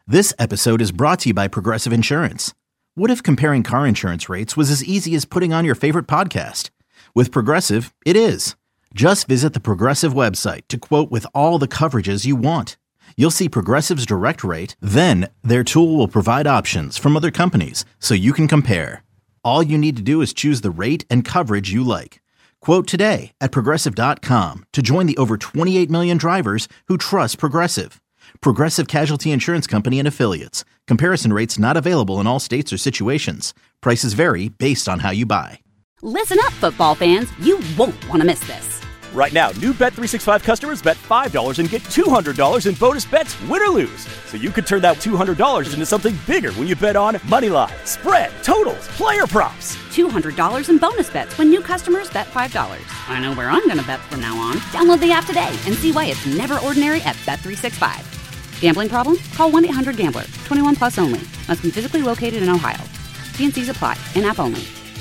This episode is brought to you by Progressive Insurance. What if comparing car insurance rates was as easy as putting on your favorite podcast? With Progressive, it is. Just visit the Progressive website to quote with all the coverages you want. You'll see Progressive's direct rate, then their tool will provide options from other companies so you can compare. All you need to do is choose the rate and coverage you like. Quote today at Progressive.com to join the over 28 million drivers who trust Progressive. Progressive Casualty Insurance Company and Affiliates. Comparison rates not available in all states or situations. Prices vary based on how you buy. Listen up, football fans. You won't want to miss this. Right now, new Bet365 customers bet $5 and get $200 in bonus bets, win or lose. So you could turn that $200 into something bigger when you bet on moneyline, spread, totals, player props. $200 in bonus bets when new customers bet $5. I know where I'm going to bet from now on. Download the app today and see why it's never ordinary at Bet365. Gambling problem? Call 1-800-GAMBLER. 21 plus only. Must be physically located in Ohio. T&Cs apply. In-app only.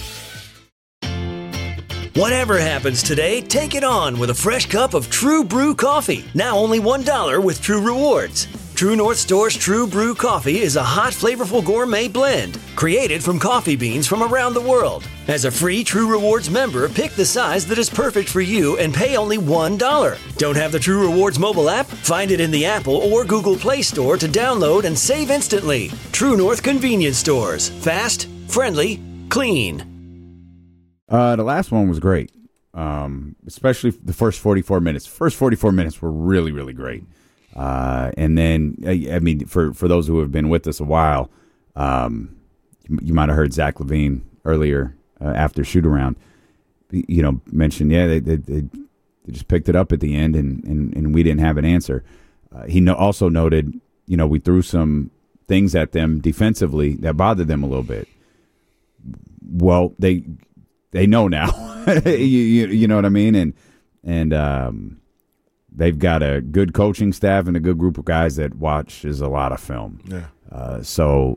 Whatever happens today, take it on with a fresh cup of True Brew coffee. Now only $1 with True Rewards. True North Store's True Brew coffee is a hot, flavorful gourmet blend created from coffee beans from around the world. As a free True Rewards member, pick the size that is perfect for you and pay only $1. Don't have the True Rewards mobile app? Find it in the Apple or Google Play Store to download and save instantly. True North convenience stores. Fast, friendly, clean. The last one was great, especially the first 44 minutes. First 44 minutes were really, really great. And then, I mean, for those who have been with us a while, you might have heard Zach LaVine earlier after shoot-around, mention, they just picked it up at the end, and we didn't have an answer. He also noted, we threw some things at them defensively that bothered them a little bit. Well, they know now, you know what I mean? And they've got a good coaching staff and a good group of guys that watches a lot of film. Yeah. So,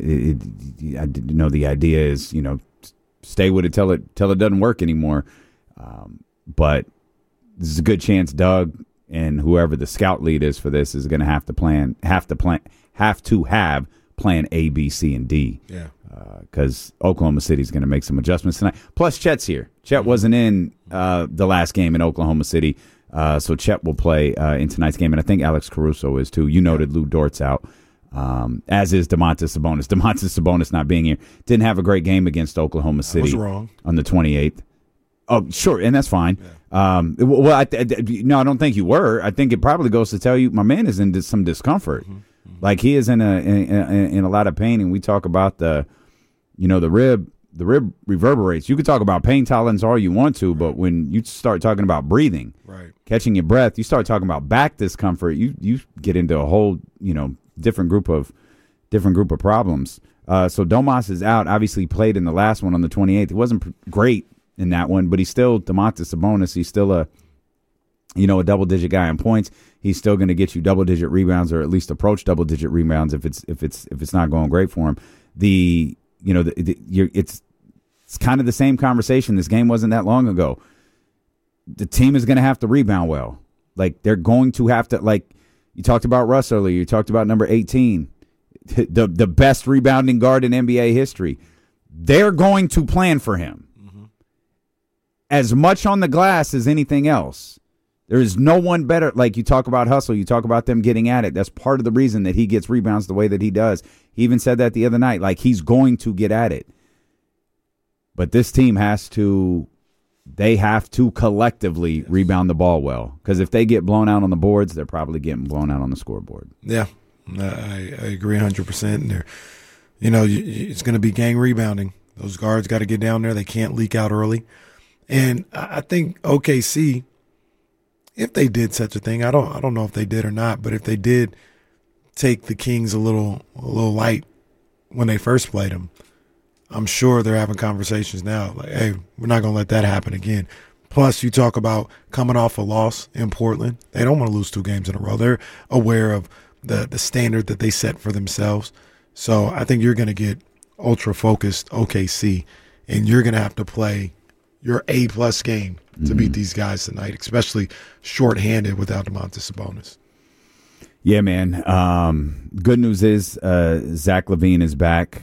the idea is, stay with it till it doesn't work anymore. But this is a good chance Doug and whoever the scout lead is for this is going to have to have plan A, B, C, and D. Yeah. Because Oklahoma City is going to make some adjustments tonight. Plus, Chet's here. Chet wasn't in the last game in Oklahoma City, so Chet will play in tonight's game, and I think Alex Caruso is too. You noted Lou Dort's out, as is Domantas Sabonis. Domantas Sabonis not being here. Didn't have a great game against Oklahoma City. I was wrong. On the 28th. Oh, sure, and that's fine. Yeah. I don't think you were. I think it probably goes to tell you my man is in some discomfort. Mm-hmm. Like he is in a lot of pain, and we talk about the rib reverberates. You could talk about pain tolerance all you want to, but when you start talking about breathing, right, catching your breath, you start talking about back discomfort, you get into a whole, different group of problems. So Domas is out, obviously played in the last one on the 28th. It wasn't great in that one, but he's still Domantas Sabonis. He's still a double-digit guy in points. He's still going to get you double-digit rebounds, or at least approach double-digit rebounds if it's not going great for him. It's kind of the same conversation. This game wasn't that long ago. The team is going to have to rebound well. Like, they're going to have to, like, you talked about Russ earlier. You talked about number 18, the best rebounding guard in NBA history. They're going to plan for him as much on the glass as anything else. There is no one better. Like, you talk about hustle, you talk about them getting at it. That's part of the reason that he gets rebounds the way that he does. He even said that the other night. Like, he's going to get at it. But this team have to collectively rebound the ball well. Because if they get blown out on the boards, they're probably getting blown out on the scoreboard. Yeah, I agree 100%. And it's going to be gang rebounding. Those guards got to get down there. They can't leak out early. And I think OKC, if they did such a thing, I don't know if they did or not, but if they did take the Kings a little light when they first played them, I'm sure they're having conversations now like, hey, we're not going to let that happen again. Plus, you talk about coming off a loss in Portland. They don't want to lose 2 games in a row. They're aware of the standard that they set for themselves. So I think you're going to get ultra-focused OKC, and you're going to have to play your A-plus game to beat these guys tonight, especially shorthanded without Domantas Sabonis. Yeah, man. Good news is Zach LaVine is back.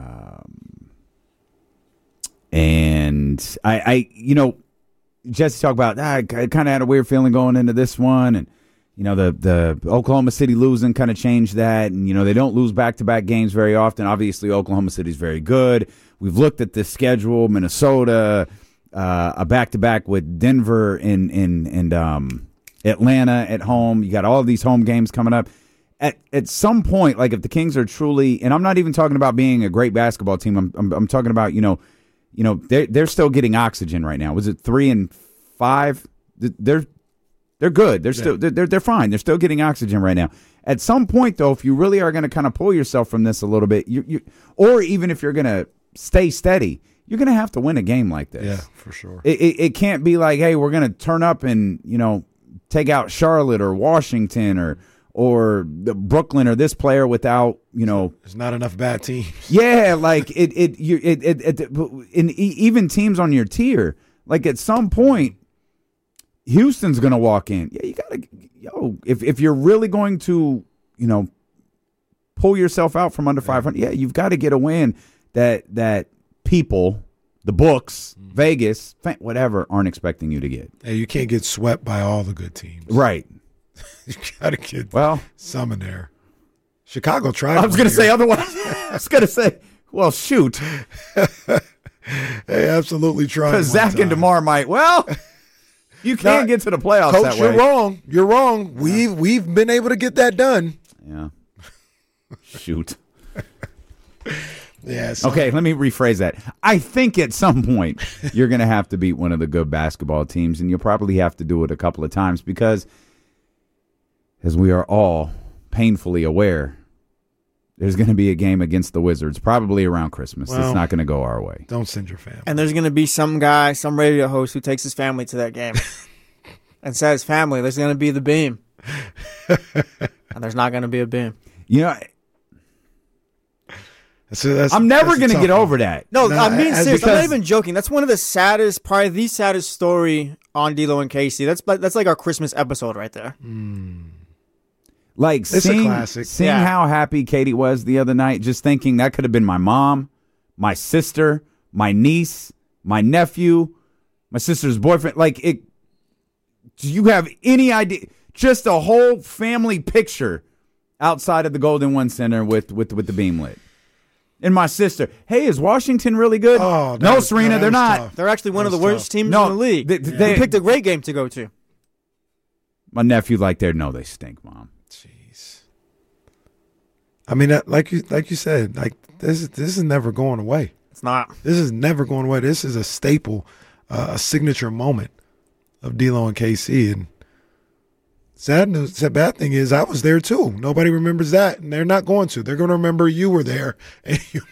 And I Jesse talked about, I kind of had a weird feeling going into this one. And, the Oklahoma City losing kind of changed that. And, they don't lose back-to-back games very often. Obviously, Oklahoma City's very good. We've looked at this schedule, Minnesota, a back-to-back with Denver and Atlanta at home. You got all of these home games coming up. At some point, like if the Kings are truly, and I'm not even talking about being a great basketball team. I'm talking about, they're still getting oxygen right now. Was it 3 and 5? They're good. They're fine. They're still getting oxygen right now. At some point, though, if you really are going to kind of pull yourself from this a little bit, or even if you're going to stay steady, you're going to have to win a game like this. Yeah, for sure. It can't be like, hey, we're going to turn up and take out Charlotte or Washington or Brooklyn or this player without There's not enough bad teams. Yeah, like even teams on your tier, like at some point, Houston's gonna walk in. Yeah, you gotta if you're really going to pull yourself out from under 500. Yeah, you've got to get a win that people, the books, Vegas, whatever, aren't expecting you to get. Hey, you can't get swept by all the good teams. Right. You got to get some in there. Chicago tried. I was going to say otherwise. I was going to say, well, shoot. They absolutely tried. Because Zach and DeMar might. Well, you can't get to the playoffs Coach, that way. you're wrong. You're wrong. We've been able to get that done. Yeah. Shoot. Yeah. Okay, let me rephrase that. I think at some point you're going to have to beat one of the good basketball teams, and you'll probably have to do it a couple of times because, as we are all painfully aware, there's going to be a game against the Wizards probably around Christmas. Well, it's not going to go our way. Don't send your family. And there's going to be some guy, some radio host who takes his family to that game and says, family, there's going to be the beam. And there's not going to be a beam. I'm never going to get over that. No, I'm being serious. I'm not even joking. That's one of the saddest, probably the saddest story on D'Lo and Casey. That's like our Christmas episode right there. Like it's a classic. Seeing how happy Katie was the other night, just thinking that could have been my mom, my sister, my niece, my nephew, my sister's boyfriend. Like, do you have any idea? Just a whole family picture outside of the Golden One Center with the beam lit. And my sister, hey, is Washington really good? Oh, no, Serena, they're not. Tough. They're actually one of the worst teams in the league. They picked a great game to go to. My nephew, they stink, Mom. Jeez. I mean, like you said, like this is never going away. It's not. This is never going away. This is a staple, a signature moment of D'Lo and KC. And sad news. The bad thing is, I was there too. Nobody remembers that, and they're not going to. They're going to remember you were there, and you.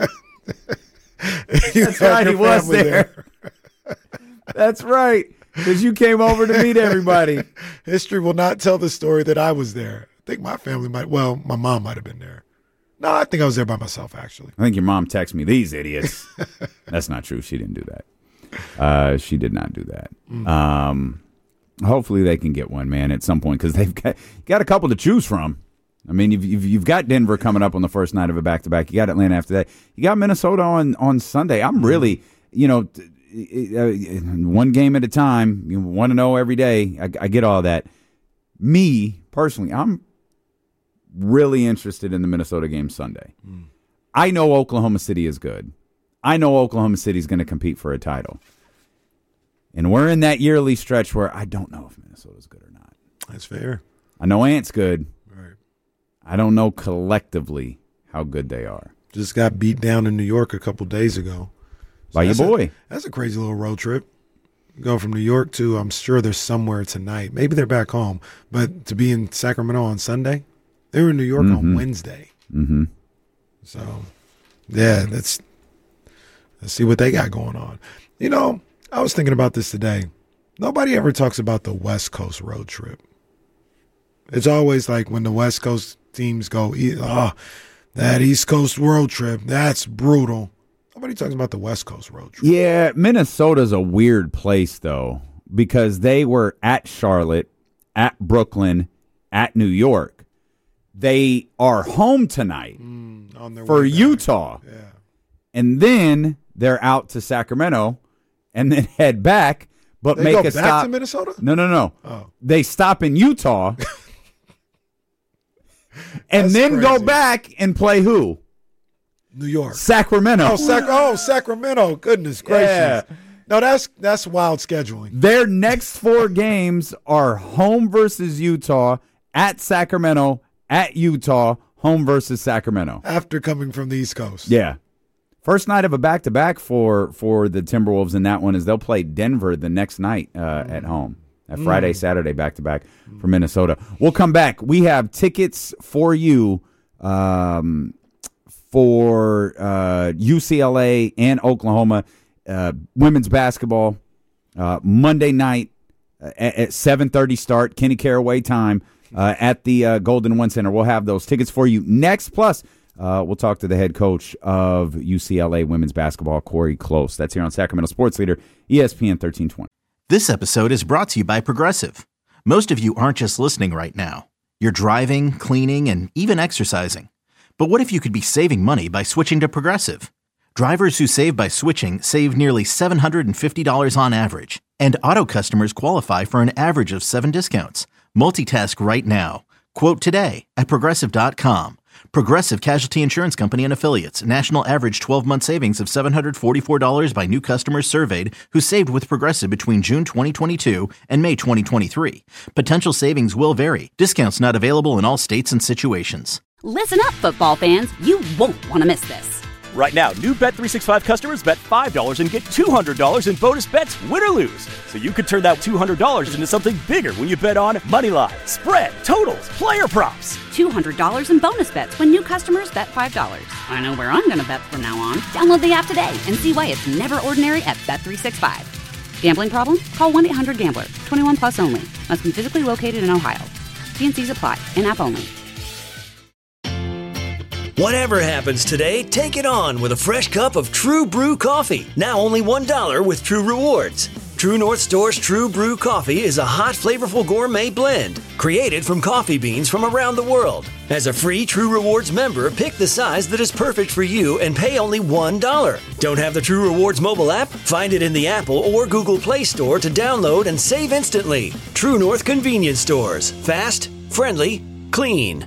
That's right. He was there. That's right. Because you came over to meet everybody. History will not tell the story that I was there. I think my family might. Well, my mom might have been there. No, I think I was there by myself, actually. I think your mom texted me, these idiots. That's not true. She didn't do that. She did not do that. Hopefully they can get one, man, at some point, because they've got a couple to choose from. I mean, you've got Denver coming up on the first night of a back-to-back. You got Atlanta after that. You got Minnesota on Sunday. I'm really, one game at a time. You want to know every day. I get all that. Me, personally, I'm really interested in the Minnesota game Sunday. I know Oklahoma City is good. I know Oklahoma City is going to compete for a title. And we're in that yearly stretch where I don't know if Minnesota's good or not. That's fair. I know Ant's good. Right. I don't know collectively how good they are. Just got beat down in New York a couple days ago. So by your boy. That's a crazy little road trip. Go from New York to, I'm sure they're somewhere tonight. Maybe they're back home. But to be in Sacramento on Sunday, they were in New York on Wednesday. Mm-hmm. So, yeah, let's see what they got going on. I was thinking about this today. Nobody ever talks about the West Coast road trip. It's always like when the West Coast teams go, that East Coast road trip, that's brutal. Nobody talks about the West Coast road trip. Yeah, Minnesota's a weird place, though, because they were at Charlotte, at Brooklyn, at New York. They are home tonight on their for way back. Utah. Yeah. And then they're out to Sacramento and then head back, but They make go a back stop. to Minnesota? No. Oh. They stop in Utah and That's then go crazy. back and play who? New York. Sacramento. Sacramento. Goodness gracious. No, that's wild scheduling. Their next 4 games are home versus Utah, at Sacramento, at Utah, home versus Sacramento. After coming from the East Coast. Yeah. First night of a back-to-back for the Timberwolves in that one is they'll play Denver the next night at home. That Friday, Saturday back-to-back for Minnesota. We'll come back. We have tickets for you for UCLA and Oklahoma women's basketball Monday night at 7:30 start, Kenny Caraway time at the Golden One Center. We'll have those tickets for you next. Plus, we'll talk to the head coach of UCLA women's basketball, Corey Close. That's here on Sacramento Sports Leader, ESPN 1320. This episode is brought to you by Progressive. Most of you aren't just listening right now. You're driving, cleaning, and even exercising. But what if you could be saving money by switching to Progressive? Drivers who save by switching save nearly $750 on average. And auto customers qualify for an average of 7 discounts. Multitask right now. Quote today at Progressive.com. Progressive Casualty Insurance Company and Affiliates. National average 12-month savings of $744 by new customers surveyed who saved with Progressive between June 2022 and May 2023. Potential savings will vary. Discounts not available in all states and situations. Listen up, football fans. You won't want to miss this. Right now, new Bet365 customers bet $5 and get $200 in bonus bets, win or lose. So you could turn that $200 into something bigger when you bet on Moneyline, spread, totals, player props. $200 in bonus bets when new customers bet $5. I know where I'm going to bet from now on. Download the app today and see why it's never ordinary at Bet365. Gambling problem? Call 1-800-GAMBLER. 21 plus only. Must be physically located in Ohio. T&Cs apply. In-app only. Whatever happens today, take it on with a fresh cup of True Brew coffee. Now only $1 with True Rewards. True North Store's True Brew coffee is a hot, flavorful gourmet blend created from coffee beans from around the world. As a free True Rewards member, pick the size that is perfect for you and pay only $1. Don't have the True Rewards mobile app? Find it in the Apple or Google Play Store to download and save instantly. True North Convenience Stores. Fast, friendly, clean.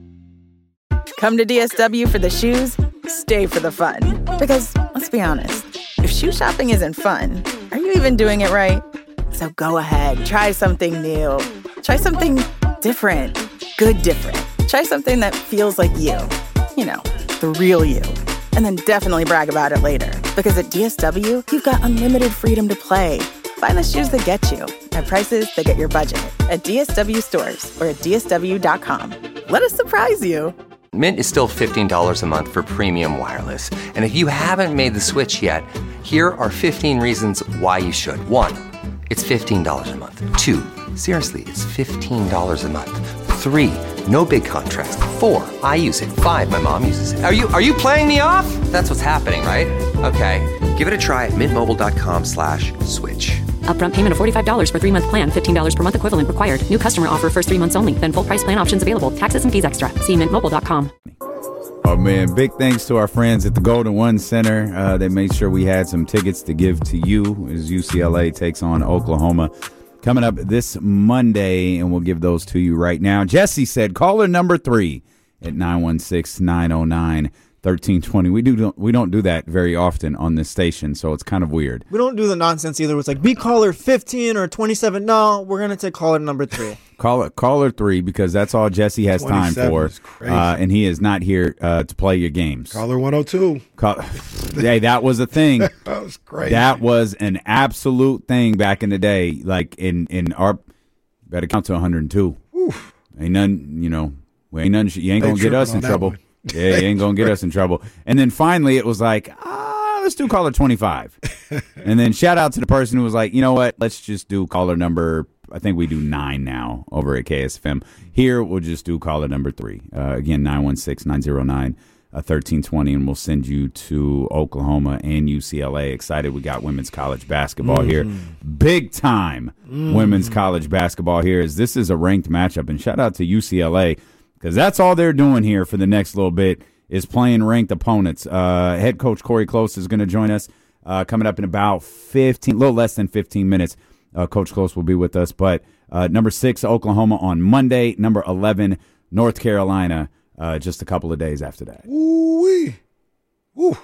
Come to DSW for the shoes, stay for the fun. Because, let's be honest, if shoe shopping isn't fun, are you even doing it right? So go ahead, try something new. Try something different. Good different. Try something that feels like you. You know, the real you. And then definitely brag about it later. Because at DSW, you've got unlimited freedom to play. Find the shoes that get you at prices that get your budget at DSW stores or at DSW.com. Let us surprise you. Mint is still $15 a month for premium wireless. And if you haven't made the switch yet, here are 15 reasons why you should. 1, it's $15 a month. 2, seriously, it's $15 a month. 3, no big contrast. 4, I use it. 5, my mom uses it. Are you playing me off? That's what's happening, right? Okay, give it a try at mintmobile.com/switch. Upfront payment of $45 for 3-month plan, $15 per month equivalent required. New customer offer first 3 months only. Then full price plan options available. Taxes and fees extra. See mintmobile.com. Oh, man, big thanks to our friends at the Golden One Center. They made sure we had some tickets to give to you as UCLA takes on Oklahoma. Coming up this Monday, and we'll give those to you right now. Jesse said, caller number 3 at 916-909-1320. We don't do that very often on this station, so it's kind of weird. We don't do the nonsense either. It's like, be caller 15 or 27. No, we're going to take caller number 3. Caller 3, because that's all Jesse has time for. And he is not here to play your games. Caller 102. Hey, that was a thing. That was crazy. That was an absolute thing back in the day. Like in our, better count to 102. Oof. Ain't none, you ain't going to get us in trouble. Yeah, you ain't going to get us in trouble. And then finally it was like, let's do caller 25. And then shout out to the person who was like, you know what, let's just do caller number, I think we do 9 now over at KSFM. Here, we'll just do caller number 3. Again, 916-909-1320, and we'll send you to Oklahoma and UCLA. Excited we got women's college basketball here. Big time women's college basketball here. As this is a ranked matchup. And shout out to UCLA, because that's all they're doing here for the next little bit is playing ranked opponents. Head coach Corey Close is going to join us coming up in about a little less than 15 minutes. Coach Close will be with us. But number 6, Oklahoma on Monday. Number 11, North Carolina, just a couple of days after that. Ooh-wee. Ooh.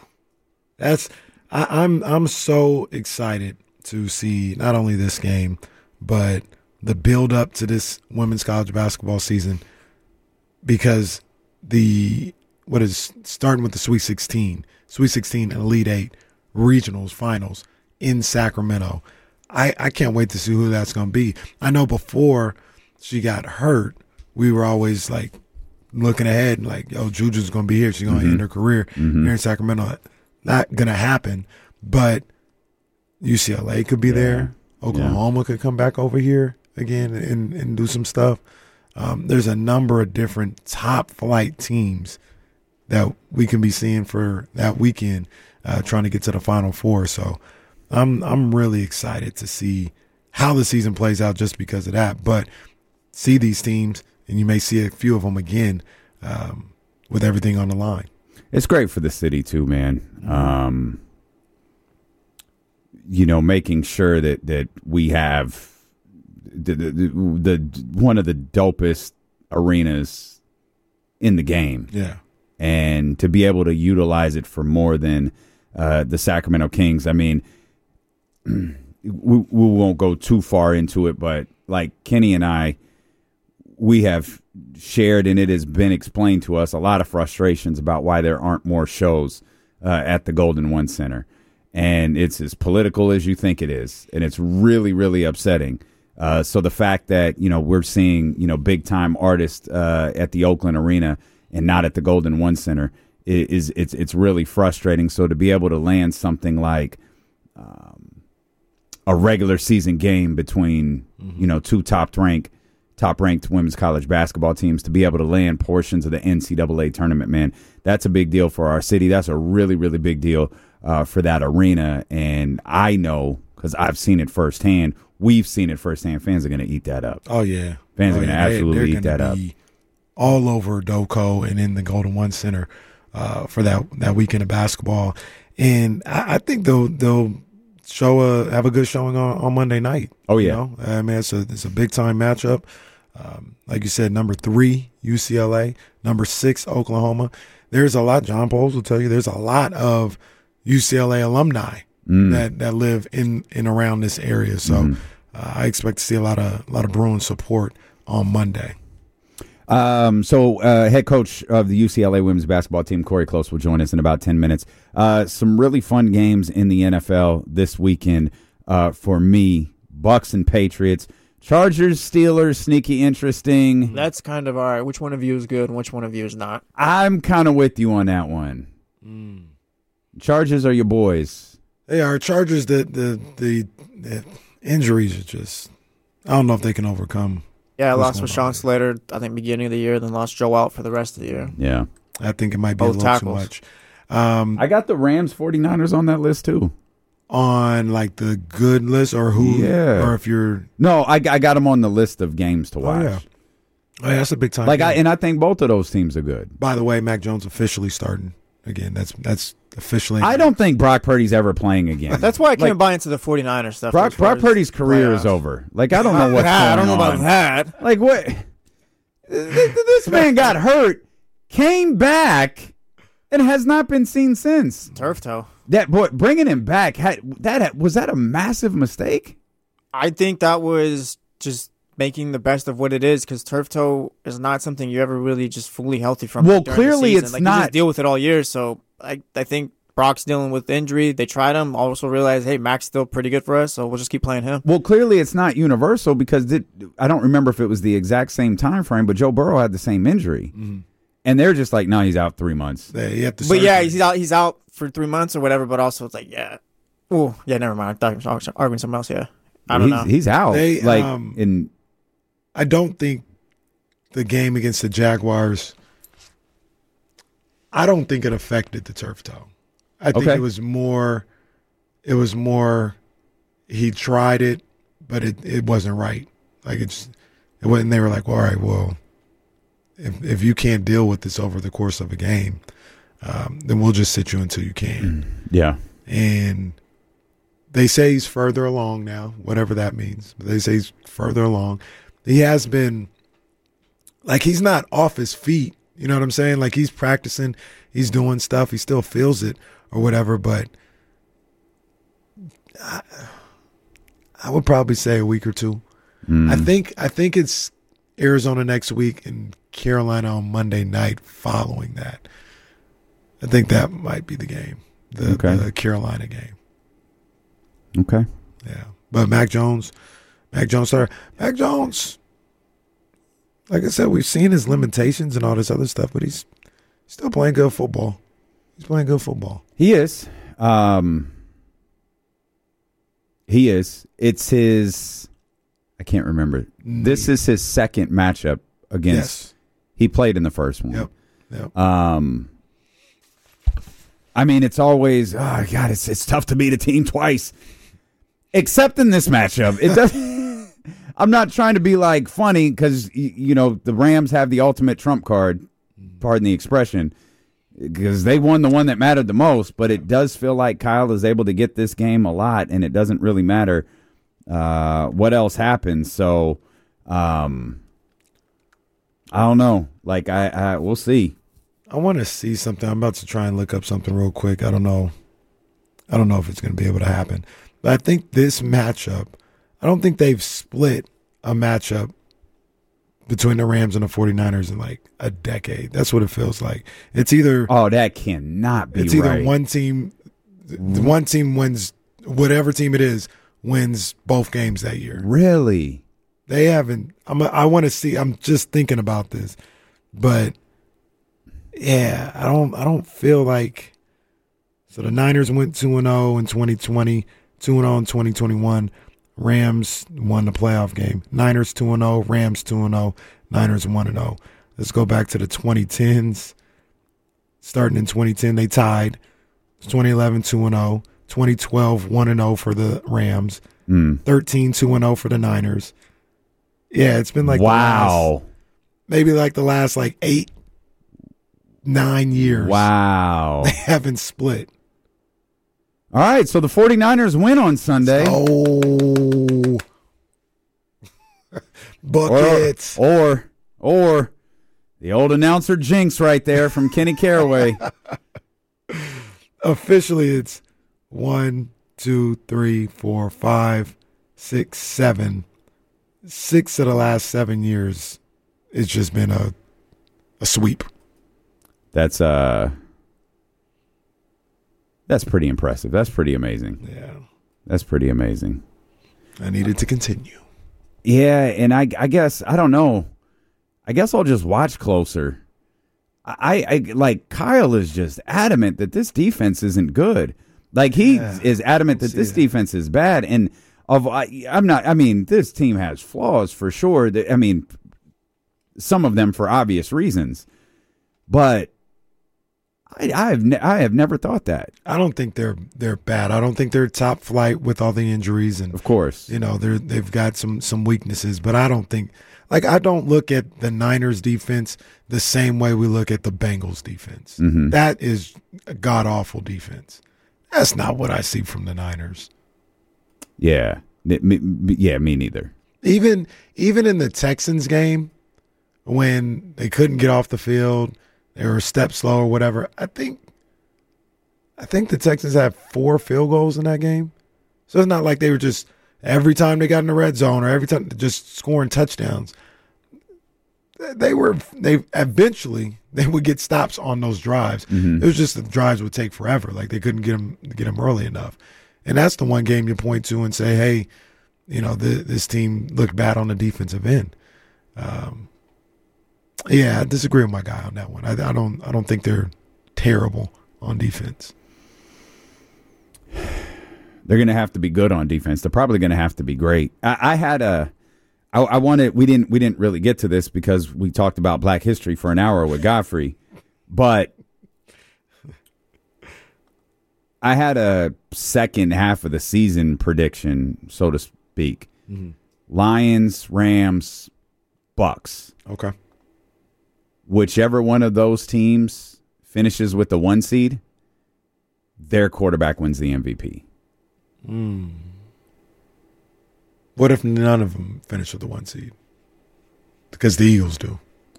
I'm so excited to see not only this game, but the build up to this women's college basketball season, because starting with the Sweet 16 and Elite 8, regionals, finals in Sacramento. I can't wait to see who that's going to be. I know before she got hurt, we were always like looking ahead and like, yo, Juju's going to be here. She's going to end her career here in Sacramento. Not going to happen, but UCLA could be there. Oklahoma could come back over here again and do some stuff. There's a number of different top flight teams that we can be seeing for that weekend, trying to get to the Final Four. So I'm really excited to see how the season plays out just because of that. But see these teams, and you may see a few of them again with everything on the line. It's great for the city too, man. Making sure that we have the one of the dopest arenas in the game. Yeah. And to be able to utilize it for more than the Sacramento Kings. I mean, we won't go too far into it, but like Kenny and I, we have shared, and it has been explained to us, a lot of frustrations about why there aren't more shows at the Golden One Center. And it's as political as you think it is. And it's really, really upsetting. So the fact that, we're seeing, big-time artists at the Oakland Arena and not at the Golden One Center it's really frustrating. So to be able to land something like a regular season game between, two top-ranked women's college basketball teams, to be able to land portions of the NCAA tournament, man, that's a big deal for our city. That's a really, really big deal for that arena. And I know, because I've seen it firsthand, we've seen it firsthand, fans are going to eat that up. Oh, yeah. Fans are going to absolutely eat that up. All over Doco and in the Golden One Center for that weekend of basketball. And I think they'll have a good showing on Monday night. Oh, yeah. I mean, it's a big-time matchup. Like you said, number 3, UCLA, number 6, Oklahoma. There's a lot, John Poles will tell you, there's a lot of UCLA alumni that live in around this area. So I expect to see a lot of Bruins support on Monday. So head coach of the UCLA women's basketball team, Corey Close, will join us in about 10 minutes. Some really fun games in the NFL this weekend for me. Bucks and Patriots. Chargers, Steelers, sneaky interesting. That's kind of all right. Which one of you is good and which one of you is not? I'm kind of with you on that one. Chargers are your boys. They are. Chargers, the injuries are just, I don't know if they can overcome. Yeah, I lost Rashawn Slater, I think, beginning of the year, then lost Joe out for the rest of the year. Yeah. I think it might be a little too much. I got the Rams 49ers on that list, too. On, like, the good list, or who? Yeah. Or if you're... No, I got them on the list of games to watch. Oh, yeah, that's a big time. I think both of those teams are good. By the way, Mac Jones officially starting again. That's officially... I don't think Brock Purdy's ever playing again. That's why I can't buy into the 49ers stuff. Brock Purdy's career is over. Like, I don't know what's going on. I don't know about that. Like, what? This man got hurt, came back, and has not been seen since. Turf toe. That boy, bringing him back, was that a massive mistake? I think that was just making the best of what it is, because turf toe is not something you ever really just fully healthy from. Well, clearly it's not. You just deal with it all year. So I think Brock's dealing with injury. They tried him. Also realized, hey, Mac's still pretty good for us, so we'll just keep playing him. Well, clearly it's not universal, because I don't remember if it was the exact same time frame, but Joe Burrow had the same injury. Mm-hmm. And they're just like, no, he's out 3 months. He's out for 3 months or whatever, but also it's like, yeah. Oh, yeah, never mind. I thought he was arguing something else, yeah. I don't know. He's out. I don't think the game against the Jaguars, I don't think it affected the turf toe. I think it was more he tried it, but it wasn't right. Like it wasn't. They were like, well, all right, well, if you can't deal with this over the course of a game, then we'll just sit you until you can. Yeah. And they say he's further along now, whatever that means. But they say he's further along. He has been, like, he's not off his feet. You know what I'm saying? Like, he's practicing, he's doing stuff, he still feels it or whatever. But I would probably say a week or two. I think it's Arizona next week and Carolina on Monday night following that. I think that might be the game, the Carolina game. Okay. Yeah. But Mac Jones started. Mac Jones, like I said, we've seen his limitations and all this other stuff, but he's still playing good football. He's playing good football. He is. He is. It's his, I can't remember. This is his second matchup against. Yes. He played in the first one. Yep. I mean, it's always, oh God, it's tough to beat a team twice. Except in this matchup. It doesn't. I'm not trying to be like funny because, you know, the Rams have the ultimate trump card, pardon the expression, because they won the one that mattered the most, but it does feel like Kyle is able to get this game a lot, and it doesn't really matter what else happens. So, I don't know. Like, we'll see. I want to see something. I'm about to try and look up something real quick. I don't know if it's going to be able to happen. But I think this matchup, I don't think they've split a matchup between the Rams and the 49ers in like a decade. That's what it feels like. It's either... Oh, that cannot be right. It's either one team wins, whatever team it is, wins both games that year. Really? They haven't... I want to see... I'm just thinking about this. But, yeah, I don't feel like... So the Niners went 2-0 in 2020, 2-0 in 2021. Rams won the playoff game. Niners 2-0, Rams 2-0, Niners 1-0. Let's go back to the 2010s. Starting in 2010, they tied. 2011 2-0, 2012 1-0 for the Rams, 13 2-0 for the Niners. Yeah, it's been like maybe like the last like 8-9 years. Wow. They haven't split. All right, so the 49ers win on Sunday. Oh. Buckets. Or the old announcer jinx right there from Kenny Caraway. Officially, it's 1, 2, 3, 4, 5, 6, 7. 6 of the last 7 years, it's just been a sweep. That's pretty impressive. That's pretty amazing. Yeah. That's pretty amazing. I need it to continue. Yeah, and I guess, I don't know. I guess I'll just watch closer. I like, Kyle is just adamant that this defense isn't good. Like, he is adamant that this defense is bad. And this team has flaws for sure. I mean, some of them for obvious reasons. But I have never thought that. I don't think they're bad. I don't think they're top flight with all the injuries, and of course, you know, they've got some weaknesses. But I don't think, like, I don't look at the Niners defense the same way we look at the Bengals defense. Mm-hmm. That is a god awful defense. That's not what I see from the Niners. Yeah, me neither. Even in the Texans game, when they couldn't get off the field, they were a step slow or whatever. I think the Texans had 4 field goals in that game. So it's not like they were just every time they got in the red zone or every time just scoring touchdowns. They eventually would get stops on those drives. Mm-hmm. It was just the drives would take forever. Like, they couldn't get them early enough. And that's the one game you point to and say, hey, you know, this team looked bad on the defensive end. Yeah, I disagree with my guy on that one. I don't think they're terrible on defense. They're going to have to be good on defense. They're probably going to have to be great. I wanted, we didn't really get to this because we talked about Black History for an hour with Godfrey, but I had a second half of the season prediction, so to speak. Mm-hmm. Lions, Rams, Bucks. Okay. whichever one of those teams finishes with the 1 seed, their quarterback wins the MVP. What if none of them finish with the 1 seed? Because the Eagles do.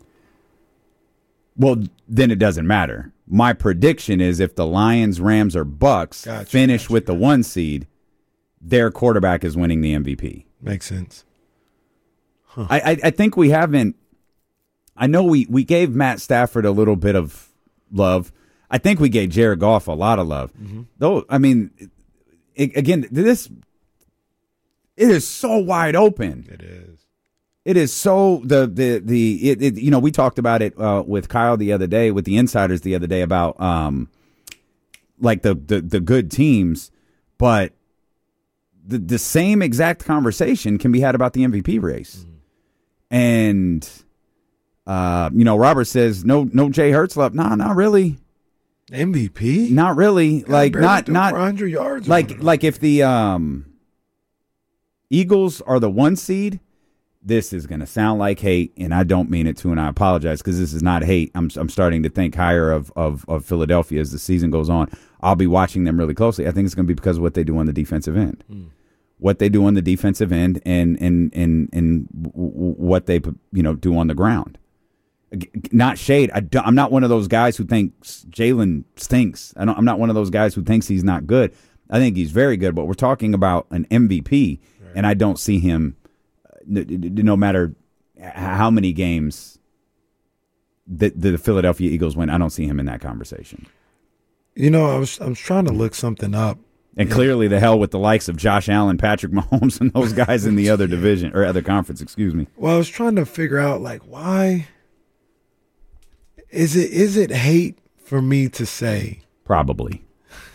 Well, then it doesn't matter. My prediction is if the Lions, Rams, or Bucks finish with the 1 seed, their quarterback is winning the MVP. Makes sense. Huh. I think we haven't. I know we gave Matt Stafford a little bit of love. I think we gave Jared Goff a lot of love. Though, I mean, again, it is so wide open. It is. It is so you know, we talked about it with Kyle the other day, with the insiders the other day about like the good teams, but the same exact conversation can be had about the MVP race. And you know, Robert says no Jay Hurts left. No, not really. MVP? Not really. God, like not 100 yards. Like if the Eagles are the 1 seed, this is going to sound like hate, and I don't mean it to, and I apologize because this is not hate. I'm starting to think higher of Philadelphia as the season goes on. I'll be watching them really closely. I think it's going to be because of what they do on the defensive end. What they do on the defensive end and what they, you know, do on the ground. Not shade. I'm not one of those guys who thinks Jalen stinks. I'm not one of those guys who thinks he's not good. I think he's very good, but we're talking about an MVP, and I don't see him, no matter how many games the Philadelphia Eagles win, I don't see him in that conversation. You know, I was trying to look something up. And clearly the hell with the likes of Josh Allen, Patrick Mahomes, and those guys in the other division, or other conference, excuse me. Well, I was trying to figure out, like, why is it hate for me to say? Probably.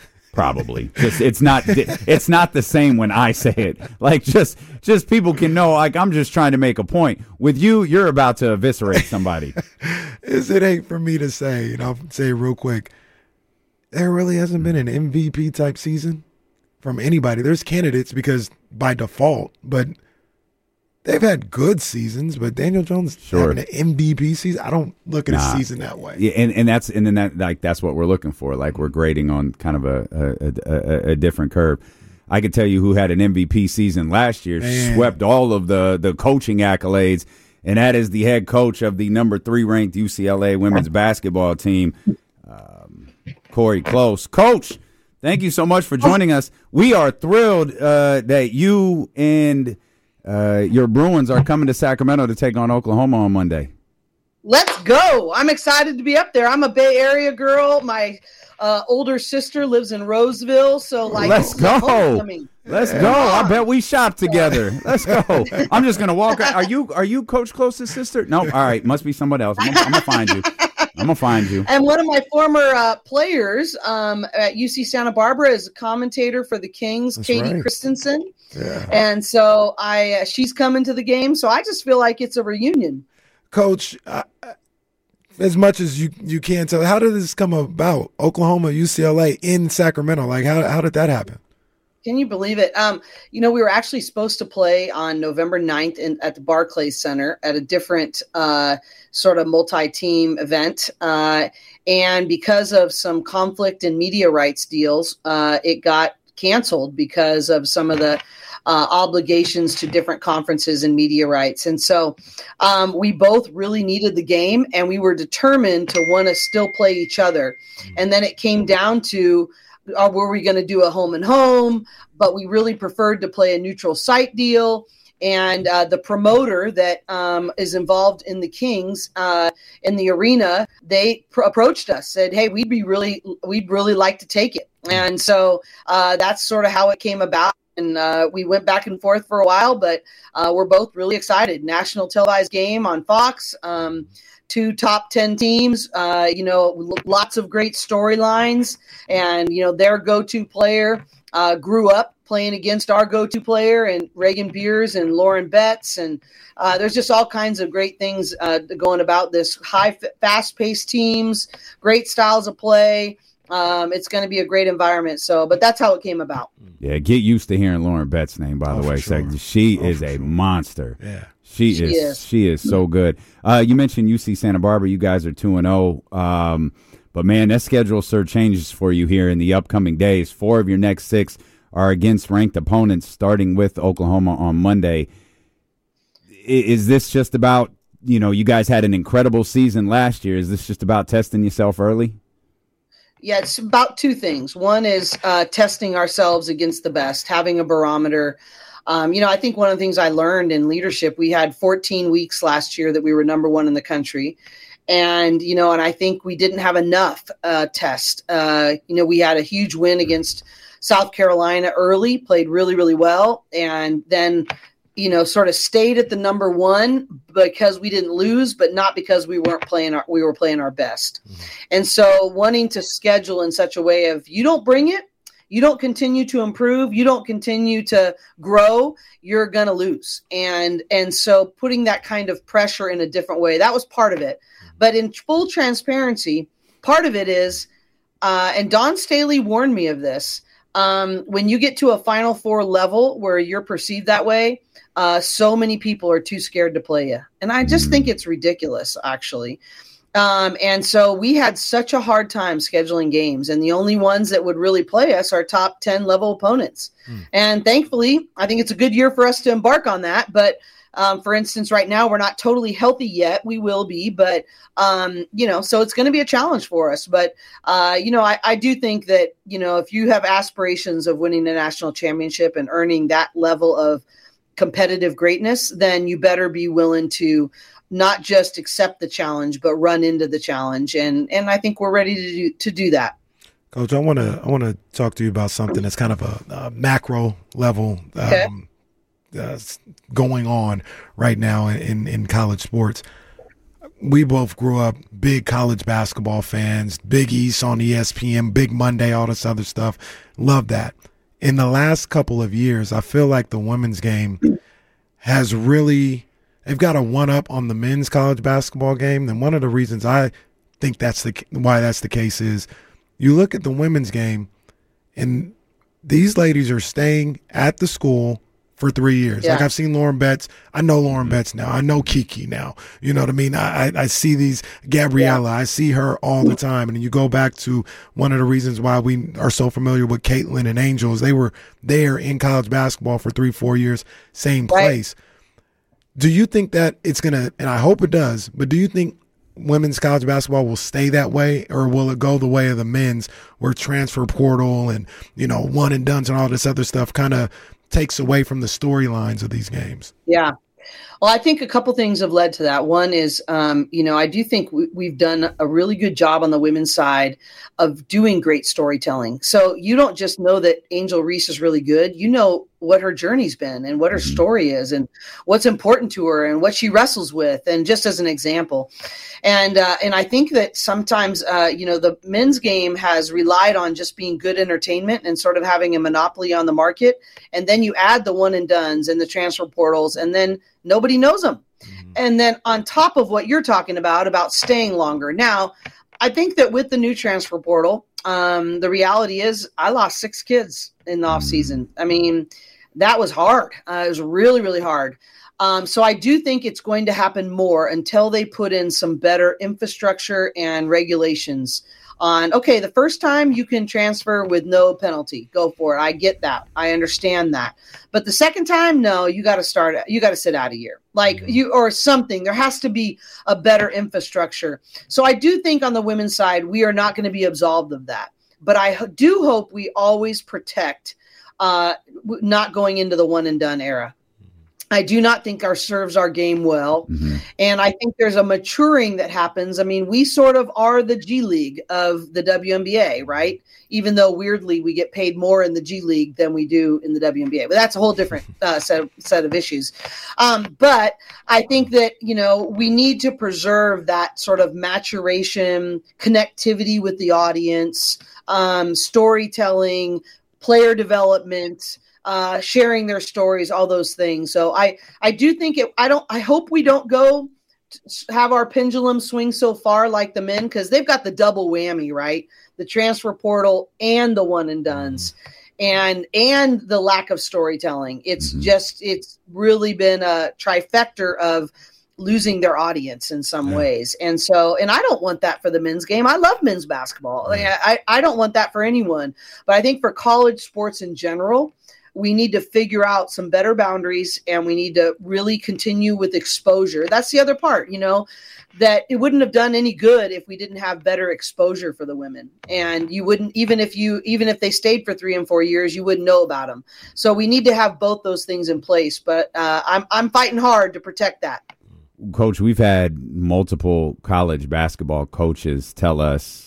Just it's not the same when I say it. Like just people can know, like, I'm just trying to make a point. With you, you're about to eviscerate somebody. Is it hate for me to say, and I'll say it real quick, there really hasn't been an MVP type season from anybody. There's candidates because by default, but they've had good seasons. But Daniel Jones having an MVP season, I don't look at his season that way. Yeah, and that's what we're looking for. Like, we're grading on kind of a different curve. I could tell you who had an MVP season last year, swept all of the coaching accolades, and that is the head coach of the number 3 ranked UCLA women's basketball team, Corey Close. Coach, thank you so much for joining us. We are thrilled that you and your Bruins are coming to Sacramento to take on Oklahoma on Monday. Let's go. I'm excited to be up there. I'm a Bay Area girl. My older sister lives in Roseville, so let's go. Let's go. I bet we shop together. Let's go. I'm just gonna walk out. Are you Coach Close's sister? No. All right, must be somebody else. I'm gonna find you. And one of my former players at UC Santa Barbara is a commentator for the Kings, That's Katie right. Christensen. Yeah. And so she's coming to the game, so I just feel like it's a reunion. Coach, as much as you can tell, how did this come about? Oklahoma, UCLA in Sacramento. Like, how did that happen? Can you believe it? We were actually supposed to play on November 9th at the Barclays Center at a different sort of multi-team event. And because of some conflict in media rights deals, it got canceled because of some of the obligations to different conferences and media rights. And so we both really needed the game, and we were determined to want to still play each other. And then it came down to, were we going to do a home and home? But we really preferred to play a neutral site deal. And the promoter that is involved in the Kings in the arena, they approached us, said, "Hey, we'd really like to take it." And so that's sort of how it came about. And we went back and forth for a while, but we're both really excited. National televised game on Fox. 2 top 10 teams, lots of great storylines, and, their go-to player grew up playing against our go-to player and Reagan Beers and Lauren Betts. And there's just all kinds of great things going about this fast-paced teams, great styles of play. It's going to be a great environment. But that's how it came about. Yeah, get used to hearing Lauren Betts' name, by the way. Sure. She is a monster. Yeah. She is so good. You mentioned UC Santa Barbara. You guys are 2-0. But, man, that schedule sure changes for you here in the upcoming days. 4 of your next 6 are against ranked opponents, starting with Oklahoma on Monday. Is this just about, you guys had an incredible season last year. Is this just about testing yourself early? Yeah, it's about 2 things. One is testing ourselves against the best, having a barometer. I think one of the things I learned in leadership, we had 14 weeks last year that we were number 1 in the country. And, and I think we didn't have enough test. We had a huge win against South Carolina early, played really, really well. And then, sort of stayed at the number 1 because we didn't lose, but not because we were playing our best. Mm-hmm. And so wanting to schedule in such a way of you don't bring it, you don't continue to improve, you don't continue to grow, you're going to lose. And so putting that kind of pressure in a different way, that was part of it. But in full transparency, part of it is, and Dawn Staley warned me of this, when you get to a Final Four level where you're perceived that way, so many people are too scared to play you. And I just think it's ridiculous, actually. And so we had such a hard time scheduling games, and the only ones that would really play us are top 10 level opponents. And thankfully, I think it's a good year for us to embark on that. But for instance, right now, we're not totally healthy yet. We will be, but, so it's going to be a challenge for us. But, I do think that, if you have aspirations of winning a national championship and earning that level of competitive greatness, then you better be willing to not just accept the challenge, but run into the challenge. And I think we're ready to do that. Coach, I want to talk to you about something that's kind of a macro level, going on right now in college sports. We both grew up big college basketball fans, Big East on ESPN, Big Monday, all this other stuff. Love that. In the last couple of years, I feel like the women's game has really, they've got a one-up on the men's college basketball game. And one of the reasons I think why that's the case is you look at the women's game and these ladies are staying at the school for 3 years. Yeah. Like I've seen Lauren Betts. I know Lauren Betts now. I know Kiki now. You know what I mean? I see these Gabriella. I see her all the time. And you go back to one of the reasons why we are so familiar with Caitlin and Angels. They were there in college basketball for 3-4 years, same place. Do you think that it's going to, and I hope it does, but do you think women's college basketball will stay that way, or will it go the way of the men's where transfer portal and, one and dones and all this other stuff kind of takes away from the storylines of these games? Yeah. Well, I think a couple things have led to that. One is, I do think we've done a really good job on the women's side of doing great storytelling. So you don't just know that Angel Reese is really good. You know what her journey's been and what her story is and what's important to her and what she wrestles with. And just as an example. And I think that sometimes, the men's game has relied on just being good entertainment and sort of having a monopoly on the market. And then you add the one and dones and the transfer portals, and then nobody knows them. And then on top of what you're talking about staying longer. Now, I think that with the new transfer portal, the reality is I lost 6 kids in the off season. I mean, that was hard. It was really, really hard. So I do think it's going to happen more until they put in some better infrastructure and regulations on, okay, the first time you can transfer with no penalty. Go for it. I get that. I understand that. But the second time, no, you got to sit out a year or something. There has to be a better infrastructure. So I do think on the women's side, we are not going to be absolved of that. But I do hope we always protect not going into the one and done era. I do not think serves our game well. And I think there's a maturing that happens. I mean, we sort of are the G League of the WNBA, right? Even though weirdly we get paid more in the G League than we do in the WNBA. But that's a whole different set of issues. But I think that, we need to preserve that sort of maturation, connectivity with the audience, storytelling, player development, sharing their stories, all those things. So I do think I hope we don't go have our pendulum swing so far like the men, because they've got the double whammy, right? The transfer portal and the one and dones. and the lack of storytelling. It's really been a trifecta of losing their audience in some ways. And I don't want that for the men's game. I love men's basketball. I don't want that for anyone, but I think for college sports in general, we need to figure out some better boundaries, and we need to really continue with exposure. That's the other part, that it wouldn't have done any good if we didn't have better exposure for the women. And you wouldn't, even if they stayed for 3 and 4 years, you wouldn't know about them. So we need to have both those things in place, but I'm fighting hard to protect that. Coach, we've had multiple college basketball coaches tell us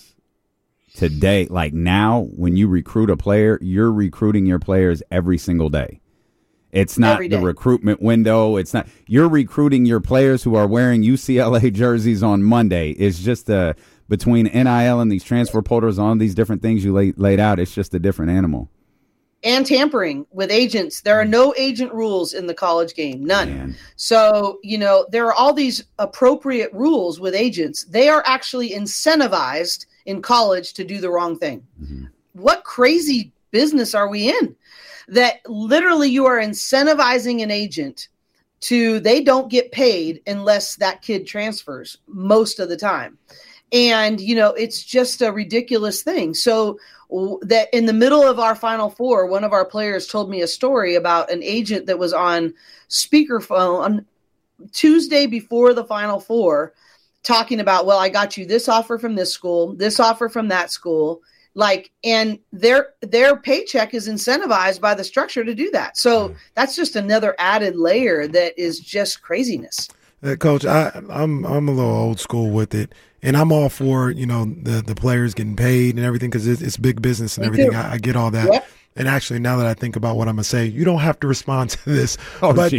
today, like now, when you recruit a player, you're recruiting your players every single day. It's not the recruitment window. It's not. You're recruiting your players who are wearing UCLA jerseys on Monday. It's just between NIL and these transfer portals, on these different things you laid out, it's just a different animal. And tampering with agents. There are no agent rules in the college game. None. Man. So, there are all these appropriate rules with agents. They are actually incentivized in college to do the wrong thing. Mm-hmm. What crazy business are we in? That literally you are incentivizing an agent they don't get paid unless that kid transfers most of the time. And, it's just a ridiculous thing. So that in the middle of our Final Four, one of our players told me a story about an agent that was on speakerphone on Tuesday before the Final Four, talking about, well, I got you this offer from this school, this offer from that school, and their paycheck is incentivized by the structure to do that. So that's just another added layer that is just craziness. Coach, I'm a little old school with it, and I'm all for the players getting paid and everything, because it's big business and everything. I get all that. Yep. And actually, now that I think about what I'm gonna say, you don't have to respond to this. But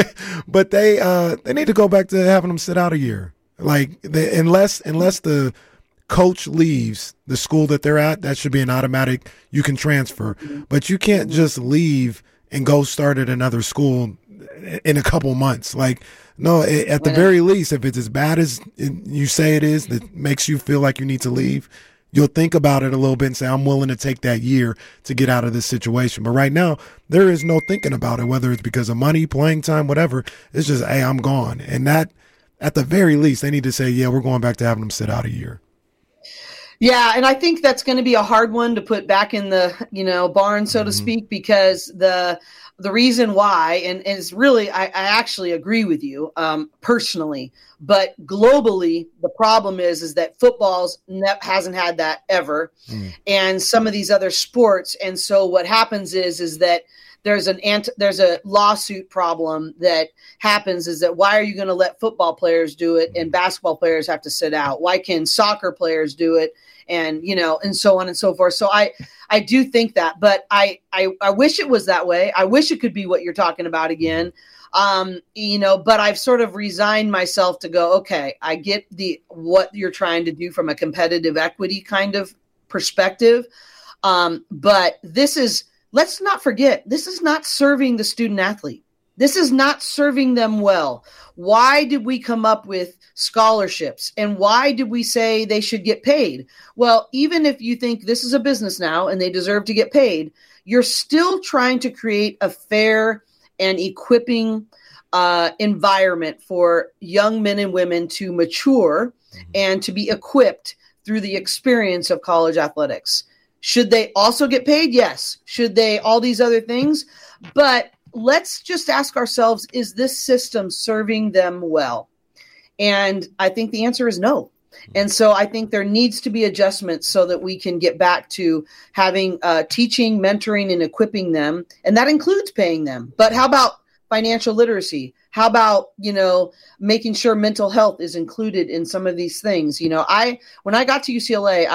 they need to go back to having them sit out a year. Unless the coach leaves the school that they're at, that should be an automatic. You can transfer, but you can't just leave and go start at another school in a couple months. No, at the very least, if it's as bad as you say it is, that makes you feel like you need to leave, you'll think about it a little bit and say, I'm willing to take that year to get out of this situation. But right now, there is no thinking about it, whether it's because of money, playing time, whatever. It's just, hey, I'm gone. And that, at the very least, they need to say, yeah, we're going back to having them sit out a year. Yeah, and I think that's going to be a hard one to put back in the barn, so to speak, because the reason why, and it's really, I actually agree with you personally, but globally, the problem is that football's hasn't had that ever, and some of these other sports, and so what happens is that there's a lawsuit problem that happens, is that why are you going to let football players do it and basketball players have to sit out? Why can soccer players do it? And, and so on and so forth. So I do think that, but I wish it was that way. I wish it could be what you're talking about again. But I've sort of resigned myself to go, okay, I get what you're trying to do from a competitive equity kind of perspective. But let's not forget, this is not serving the student athlete. This is not serving them well. Why did we come up with scholarships? And why did we say they should get paid? Well, even if you think this is a business now and they deserve to get paid, you're still trying to create a fair and equipping environment for young men and women to mature and to be equipped through the experience of college athletics. Should they also get paid? Yes. Should they all these other things? But let's just ask ourselves, is this system serving them well? And I think the answer is no. And so I think there needs to be adjustments so that we can get back to having teaching, mentoring, and equipping them. And that includes paying them. But how about financial literacy? How about, making sure mental health is included in some of these things? When I got to UCLA,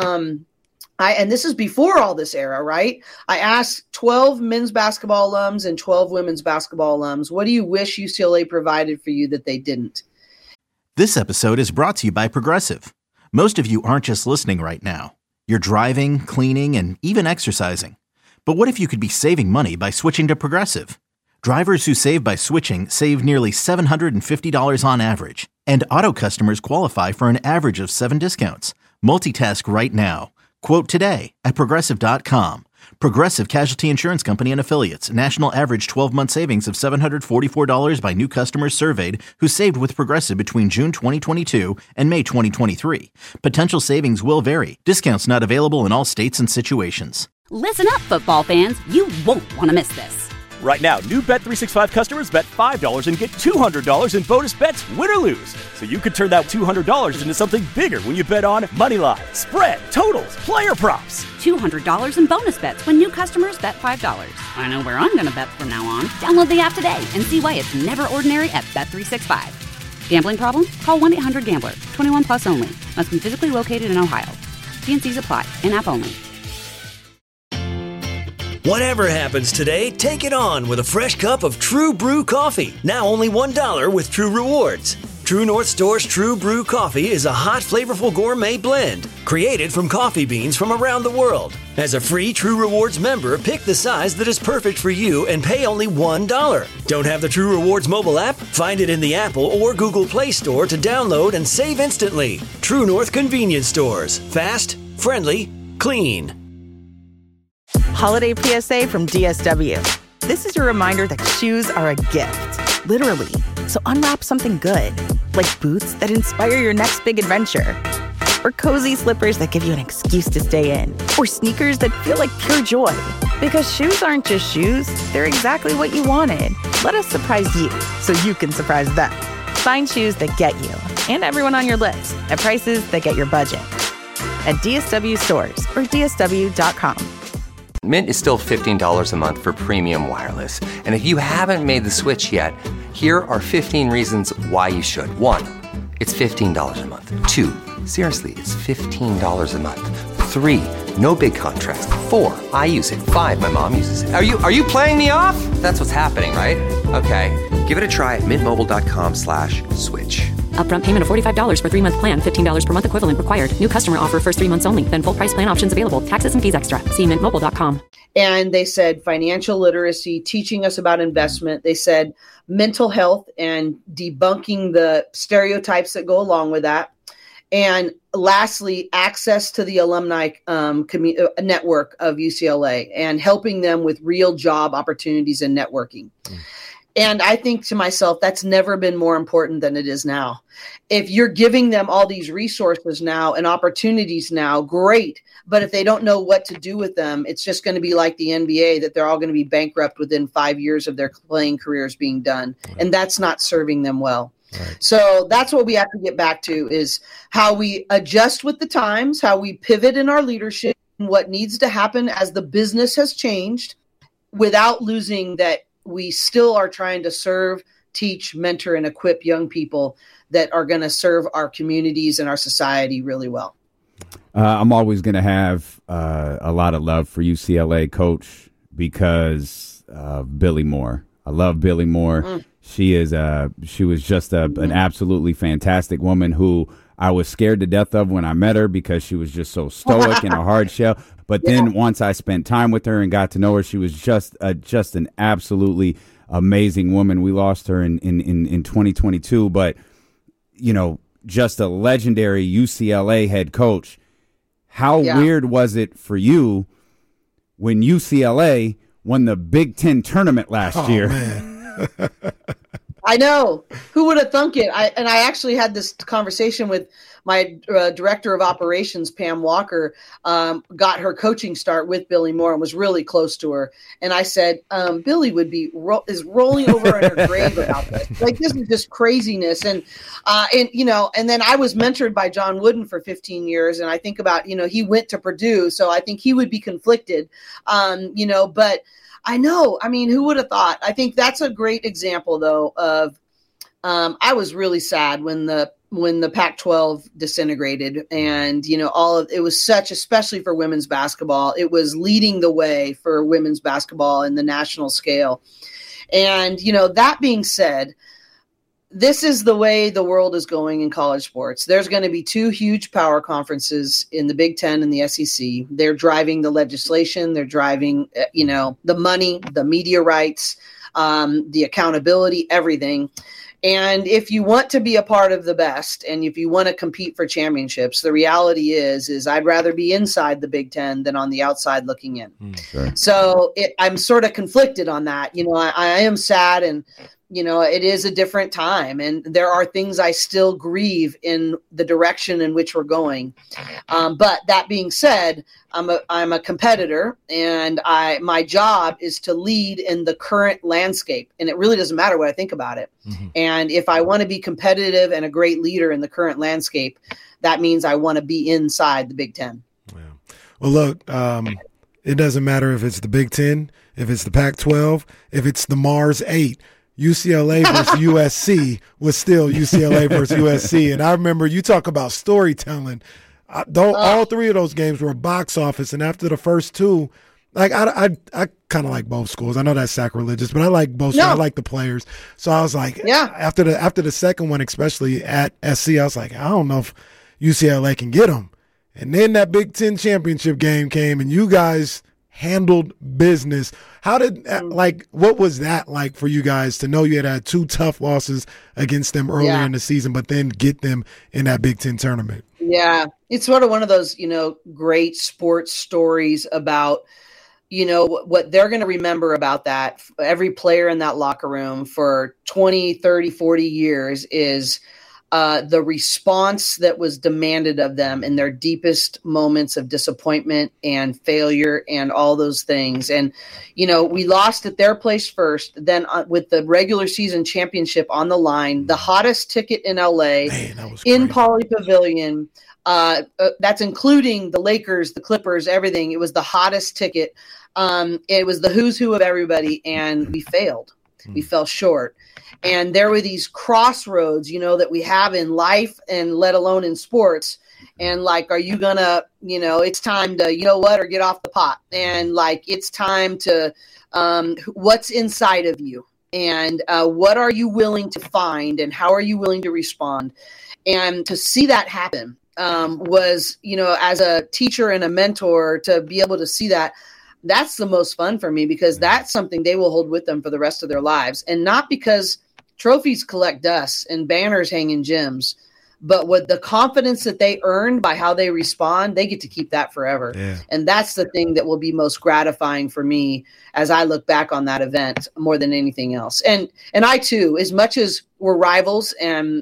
and this is before all this era, right? I asked 12 men's basketball alums and 12 women's basketball alums, what do you wish UCLA provided for you that they didn't? This episode is brought to you by Progressive. Most of you aren't just listening right now. You're driving, cleaning, and even exercising. But what if you could be saving money by switching to Progressive? Drivers who save by switching save nearly $750 on average. And auto customers qualify for an average of 7 discounts. Multitask right now. Quote today at Progressive.com. Progressive Casualty Insurance Company and Affiliates. National average 12-month savings of $744 by new customers surveyed who saved with Progressive between June 2022 and May 2023. Potential savings will vary. Discounts not available in all states and situations. Listen up, football fans. You won't want to miss this. Right now, new Bet365 customers bet $5 and get $200 in bonus bets, win or lose. So you could turn that $200 into something bigger when you bet on moneyline, spread, totals, player props. $200 in bonus bets when new customers bet $5. I know where I'm going to bet from now on. Download the app today and see why it's never ordinary at Bet365. Gambling problem? Call 1-800-GAMBLER. 21 plus only. Must be physically located in Ohio. T&Cs apply. In-app only. Whatever happens today, take it on with a fresh cup of True Brew coffee. Now only $1 with True Rewards. True North Store's True Brew coffee is a hot, flavorful gourmet blend created from coffee beans from around the world. As a free True Rewards member, pick the size that is perfect for you and pay only $1. Don't have the True Rewards mobile app? Find it in the Apple or Google Play Store to download and save instantly. True North Convenience Stores. Fast, friendly, clean. Holiday PSA from DSW. This is your reminder that shoes are a gift, literally. So unwrap something good, like boots that inspire your next big adventure, or cozy slippers that give you an excuse to stay in, or sneakers that feel like pure joy. Because shoes aren't just shoes, they're exactly what you wanted. Let us surprise you so you can surprise them. Find shoes that get you and everyone on your list at prices that get your budget. At DSW stores or DSW.com. Mint is still $15 a month for premium wireless. And if you haven't made the switch yet, here are 15 reasons why you should. 1, it's $15 a month. 2, seriously, it's $15 a month. 3, no big contrast. 4, I use it. 5, my mom uses it. Are you playing me off? That's what's happening, right? Okay, give it a try at mintmobile.com/switch. Upfront payment of $45 for 3-month plan. $15 per month equivalent required. New customer offer first 3 months only. Then full price plan options available. Taxes and fees extra. See mintmobile.com. And they said financial literacy, teaching us about investment. They said mental health and debunking the stereotypes that go along with that. And lastly, access to the alumni network of UCLA and helping them with real job opportunities and networking. And I think to myself, that's never been more important than it is now. If you're giving them all these resources now and opportunities now, great. But if they don't know what to do with them, it's just going to be like the NBA, that they're all going to be bankrupt within 5 years of their playing careers being done. Right. And that's not serving them well. Right. So that's what we have to get back to, is how we adjust with the times, how we pivot in our leadership, and what needs to happen as the business has changed, without losing that we still are trying to serve, teach, mentor, and equip young people that are going to serve our communities and our society really well. I'm always going to have a lot of love for UCLA, Coach, because of Billy Moore. I love Billy Moore. She was just an absolutely fantastic woman who I was scared to death of when I met her, because she was just so stoic and a hard shell. But then once I spent time with her and got to know her, she was just an absolutely amazing woman. We lost her in 2022, but just a legendary UCLA head coach. How weird was it for you when UCLA won the Big Ten tournament last year? Man. I know. Who would have thunk it? I actually had this conversation with my director of operations, Pam Walker, got her coaching start with Billy Moore and was really close to her. And I said, Billy would be is rolling over in her grave about this. Like, this is just craziness. And then I was mentored by John Wooden for 15 years. And I think about, he went to Purdue. So I think he would be conflicted, but I know. I mean, who would have thought? I think that's a great example, though, of I was really sad when the Pac-12 disintegrated, and it was such, especially for women's basketball, it was leading the way for women's basketball in the national scale. And that being said, this is the way the world is going in college sports. There's going to be 2 huge power conferences in the Big Ten and the SEC. They're driving the legislation. They're driving, the money, the media rights, the accountability, everything. And if you want to be a part of the best and if you want to compete for championships, the reality is I'd rather be inside the Big Ten than on the outside looking in. Sure. So I'm sort of conflicted on that. I am sad, and it is a different time, and there are things I still grieve in the direction in which we're going. But that being said, I'm a competitor, and my job is to lead in the current landscape, and it really doesn't matter what I think about it. Mm-hmm. And if I want to be competitive and a great leader in the current landscape, that means I want to be inside the Big Ten. Yeah. Well, look, it doesn't matter if it's the Big Ten, if it's the Pac-12, if it's the Mars 8. UCLA versus USC was still UCLA versus USC. And I remember you talk about storytelling. All three of those games were box office. And after the first two, like I kind of like both schools. I know that's sacrilegious, but I like both. I like the players. So I was like, after the second one, especially at SC, I was like, I don't know if UCLA can get them. And then that Big Ten championship game came, and you guys handled business. How did what was that like for you guys to know you had two tough losses against them earlier in the season, but then get them in that Big Ten tournament? Yeah, it's sort of one of those, great sports stories about, what they're going to remember about that. Every player in that locker room for 20, 30, 40 years is the response that was demanded of them in their deepest moments of disappointment and failure and all those things. And, we lost at their place first. Then with the regular season championship on the line, the hottest ticket in LA, in Pauley Pavilion, that's including the Lakers, the Clippers, everything. It was the hottest ticket. It was the who's who of everybody, and we failed. We fell short. And there were these crossroads, that we have in life and let alone in sports. And are you gonna, it's time to, or get off the pot. And it's time to, what's inside of you and what are you willing to find and how are you willing to respond? And to see that happen was, as a teacher and a mentor, to be able to see that, that's the most fun for me, because that's something they will hold with them for the rest of their lives. And not because trophies collect dust and banners hang in gyms, but with the confidence that they earn by how they respond, they get to keep that forever. Yeah. And that's the thing that will be most gratifying for me as I look back on that event more than anything else. And I too, as much as we're rivals, and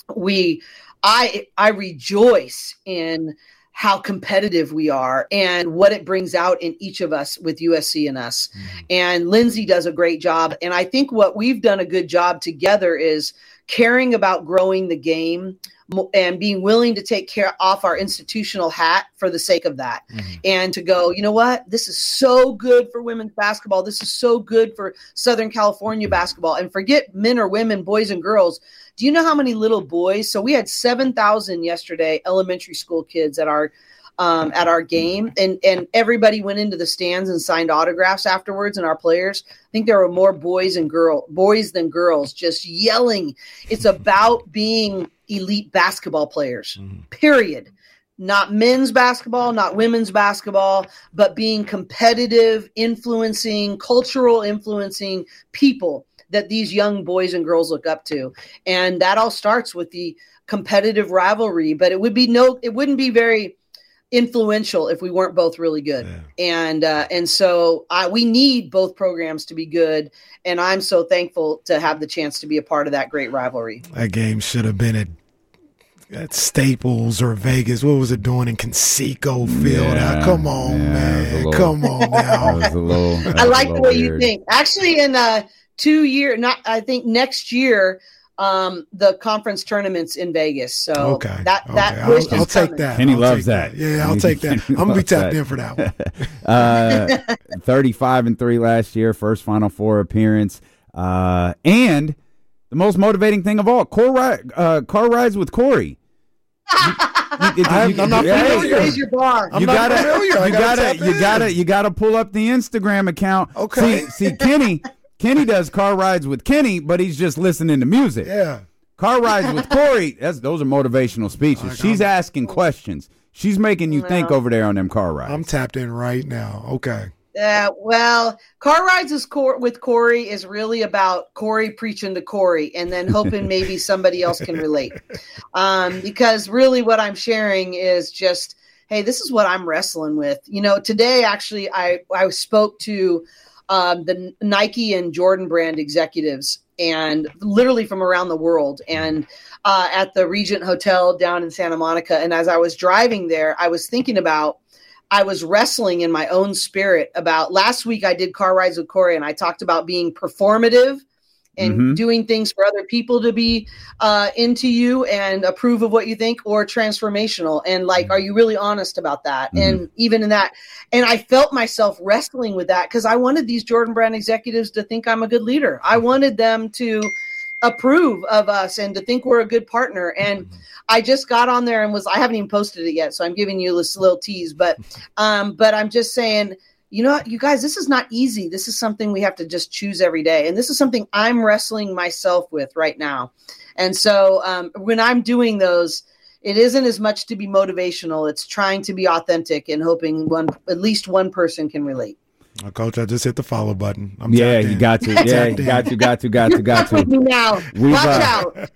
I rejoice in how competitive we are and what it brings out in each of us with USC and us. Mm-hmm. And Lindsay does a great job. And I think what we've done a good job together is caring about growing the game and being willing to take care off our institutional hat for the sake of that. Mm-hmm. And to go, you know what, this is so good for women's basketball. This is so good for Southern California basketball. And forget men or women, boys and girls. Do you know how many little boys? So we had 7,000 yesterday, elementary school kids at our game, and everybody went into the stands and signed autographs afterwards. And our players, I think there were more boys than girls, just yelling. It's about being elite basketball players, period. Not men's basketball, not women's basketball, but being competitive, cultural influencing people that these young boys and girls look up to. And that all starts with the competitive rivalry, but it wouldn't be very influential if we weren't both really good. Yeah. And so we need both programs to be good. And I'm so thankful to have the chance to be a part of that great rivalry. That game should have been at Staples or Vegas. What was it doing in Conseco Field? Yeah, come on, man. Come on now. I like the way you think. Actually, in 2 years, I think next year, the conference tournament's in Vegas. So I'll take that. Kenny loves that. Yeah, I'll take that. I'm gonna be tapped in for that one. 35-3 last year, first Final Four appearance, and the most motivating thing of all, car rides with Corey. I'm not familiar. Raise your bar. You gotta pull up the Instagram account. Okay. See, Kenny does car rides with Kenny, but he's just listening to music. Yeah. Car rides with Corey, those are motivational speeches. She's asking questions. She's making you think over there on them car rides. I'm tapped in right now. Okay. Well, Car Rides with Corey is really about Corey preaching to Corey and then hoping maybe somebody else can relate. Because really what I'm sharing is just, hey, this is what I'm wrestling with. Today, actually, I spoke to the Nike and Jordan brand executives, and literally from around the world, and at the Regent Hotel down in Santa Monica. And as I was driving there, I was wrestling in my own spirit about last week. I did Car Rides with Corey, and I talked about being performative and doing things for other people to be into you and approve of what you think, or transformational. And like, are you really honest about that? And even in that, and I felt myself wrestling with that because I wanted these Jordan brand executives to think I'm a good leader. I wanted them to approve of us and to think we're a good partner. And I just got on there and I haven't even posted it yet, so I'm giving you this little tease, but I'm just saying, you guys, this is not easy. This is something we have to just choose every day. And this is something I'm wrestling myself with right now. And so when I'm doing those, it isn't as much to be motivational. It's trying to be authentic and hoping at least one person can relate. Coach, I just hit the follow button. You got to. Yeah, you got to. Now, watch out.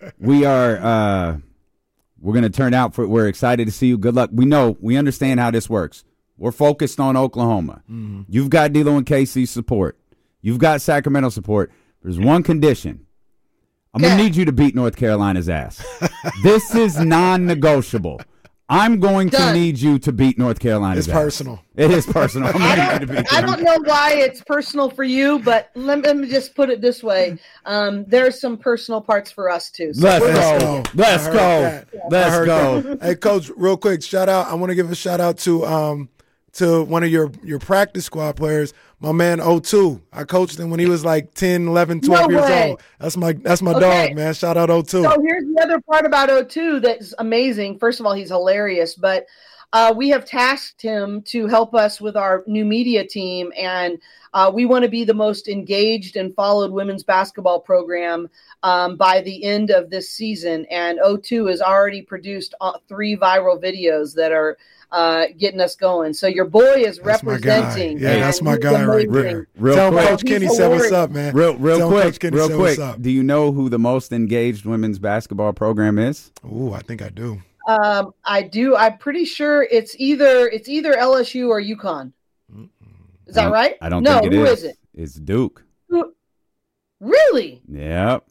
We're going to turn out we're excited to see you. Good luck. We understand how this works. We're focused on Oklahoma. You've got D'Lo and KC support. You've got Sacramento support. There's one condition. I'm going to need you to beat North Carolina's ass. This is non-negotiable. I'm going to need you to beat North Carolina's ass. It's personal. It is personal. I don't know why it's personal for you, but let me just put it this way. There's some personal parts for us, too. So Let's go. Hey, Coach, real quick, shout out. I want to give a shout out to one of your practice squad players, my man O2. I coached him when he was like 10, 11, 12 years old. That's my dog, man. Shout out O2. So here's the other part about O2 that's amazing. First of all, he's hilarious, but we have tasked him to help us with our new media team, and we want to be the most engaged and followed women's basketball program by the end of this season. And O2 has already produced 3 viral videos that are getting us going. So your boy is representing. Yeah, that's my guy right there. Real quick. Coach Kenny said what's up, man. Real quick. Do you know who the most engaged women's basketball program is? Ooh, I think I do. I do. I'm pretty sure it's either LSU or UConn. Is that right? I don't think it is. Who is it? It's Duke. Really? Yep.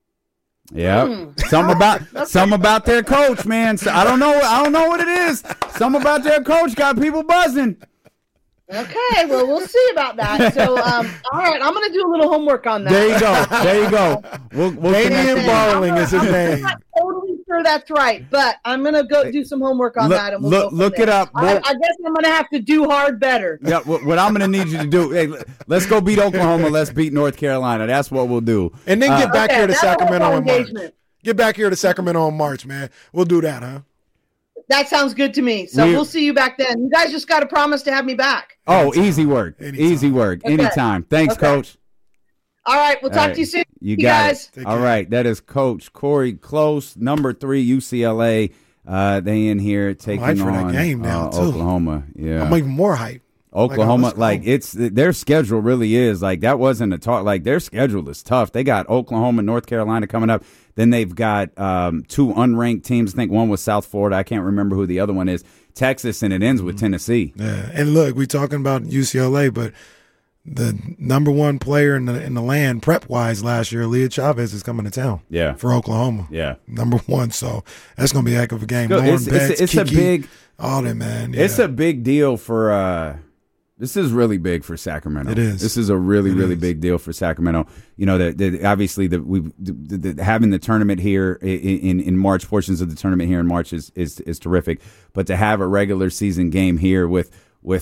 Something about their coach, man. So I don't know what it is. Something about their coach got people buzzing. Okay, well, we'll see about that. So, all right, I'm going to do a little homework on that. There you go. We'll Damian Barling is his name. I'm not totally sure that's right, but I'm going to go do some homework on that. And we'll look it up. I guess I'm going to have to do hard better. Yeah, what I'm going to need you to do, hey, let's go beat Oklahoma. Let's beat North Carolina. That's what we'll do. And then get back here to Sacramento in March. Get back here to Sacramento in March, man. We'll do that, huh? That sounds good to me. So we'll see you back then. You guys just got to promise to have me back. Oh, easy work. Easy work. Okay. Anytime. Thanks, Coach. All right. We'll talk to you soon. You guys. All right. That is Coach Corey Close, number 3 UCLA. They in here taking on that game now, Oklahoma. Yeah. I'm even more hyped. Oklahoma, it's their schedule really is like that wasn't a talk. Like their schedule is tough. They got Oklahoma, North Carolina coming up. Then they've got 2 unranked teams. I think one was South Florida. I can't remember who the other one is. Texas, and it ends with Tennessee. Yeah, and look, we're talking about UCLA, but the number 1 player in the land prep wise last year, Leah Chavez, is coming to town. Yeah, for Oklahoma. Yeah, number 1. So that's gonna be a heck of a game. It's a big, all that, man. Yeah. It's a big deal for. This is really big for Sacramento. It is. This is a really big deal for Sacramento. You know, obviously having the tournament here in March, portions of the tournament here in March is terrific. But to have a regular season game here with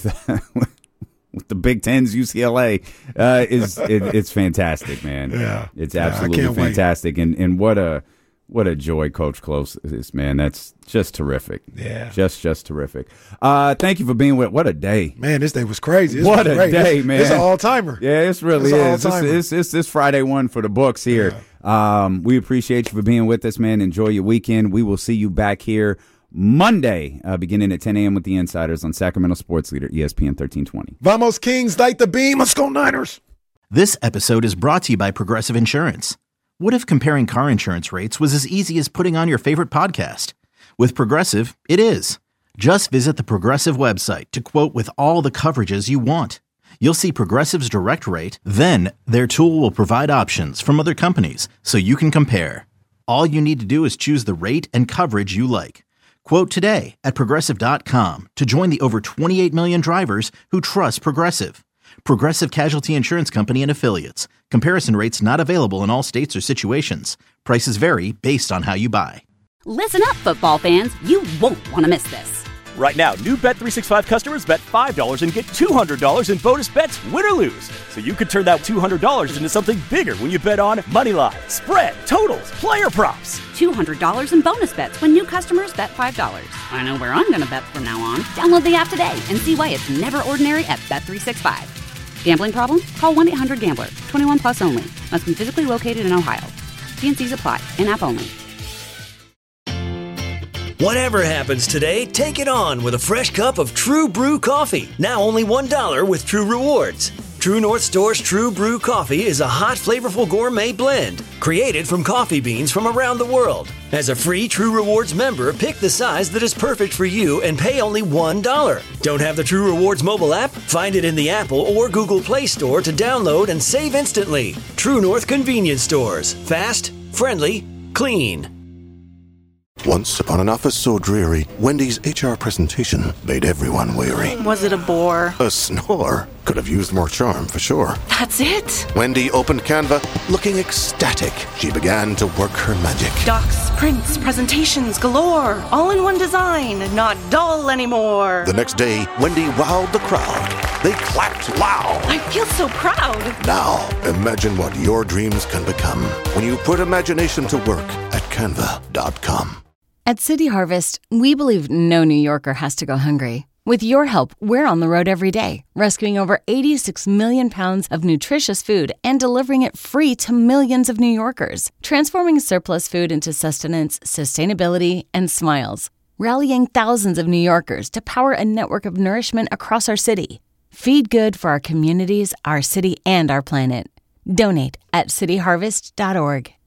the Big Ten's UCLA it's fantastic, man. Yeah, it's absolutely fantastic. And what a joy Coach Close is, man. That's just terrific. Yeah. Just terrific. Thank you for being with. What a day. Man, this day was crazy. What a day, man. It's an all-timer. Yeah, it really is. It's this Friday one for the books here. Yeah. We appreciate you for being with us, man. Enjoy your weekend. We will see you back here Monday, beginning at 10 a.m. with the Insiders on Sacramento Sports Leader, ESPN 1320. Vamos Kings, light the beam. Let's go Niners. This episode is brought to you by Progressive Insurance. What if comparing car insurance rates was as easy as putting on your favorite podcast? With Progressive, it is. Just visit the Progressive website to quote with all the coverages you want. You'll see Progressive's direct rate, then their tool will provide options from other companies so you can compare. All you need to do is choose the rate and coverage you like. Quote today at Progressive.com to join the over 28 million drivers who trust Progressive. Progressive Casualty Insurance Company and Affiliates. Comparison rates not available in all states or situations. Prices vary based on how you buy. Listen up, football fans. You won't want to miss this. Right now, new Bet365 customers bet $5 and get $200 in bonus bets, win or lose. So you could turn that $200 into something bigger when you bet on moneyline, spread, totals, player props. $200 in bonus bets when new customers bet $5. I know where I'm going to bet from now on. Download the app today and see why it's never ordinary at Bet365. Gambling problem? Call 1-800-GAMBLER. 21 plus only. Must be physically located in Ohio. T&Cs apply. In-app only. Whatever happens today, take it on with a fresh cup of True Brew coffee. Now only $1 with True Rewards. True North Store's True Brew coffee is a hot, flavorful gourmet blend created from coffee beans from around the world. As a free True Rewards member, pick the size that is perfect for you and pay only $1. Don't have the True Rewards mobile app? Find it in the Apple or Google Play Store to download and save instantly. True North convenience stores. Fast, friendly, clean. Once upon an office so dreary, Wendy's HR presentation made everyone weary. Was it a bore? A snore. Could have used more charm, for sure. That's it? Wendy opened Canva, looking ecstatic. She began to work her magic. Docs, prints, presentations galore. All in one design, not dull anymore. The next day, Wendy wowed the crowd. They clapped loud. I feel so proud. Now, imagine what your dreams can become when you put imagination to work at Canva.com. At City Harvest, we believe no New Yorker has to go hungry. With your help, we're on the road every day, rescuing over 86 million pounds of nutritious food and delivering it free to millions of New Yorkers, transforming surplus food into sustenance, sustainability, and smiles, rallying thousands of New Yorkers to power a network of nourishment across our city. Feed good for our communities, our city, and our planet. Donate at cityharvest.org.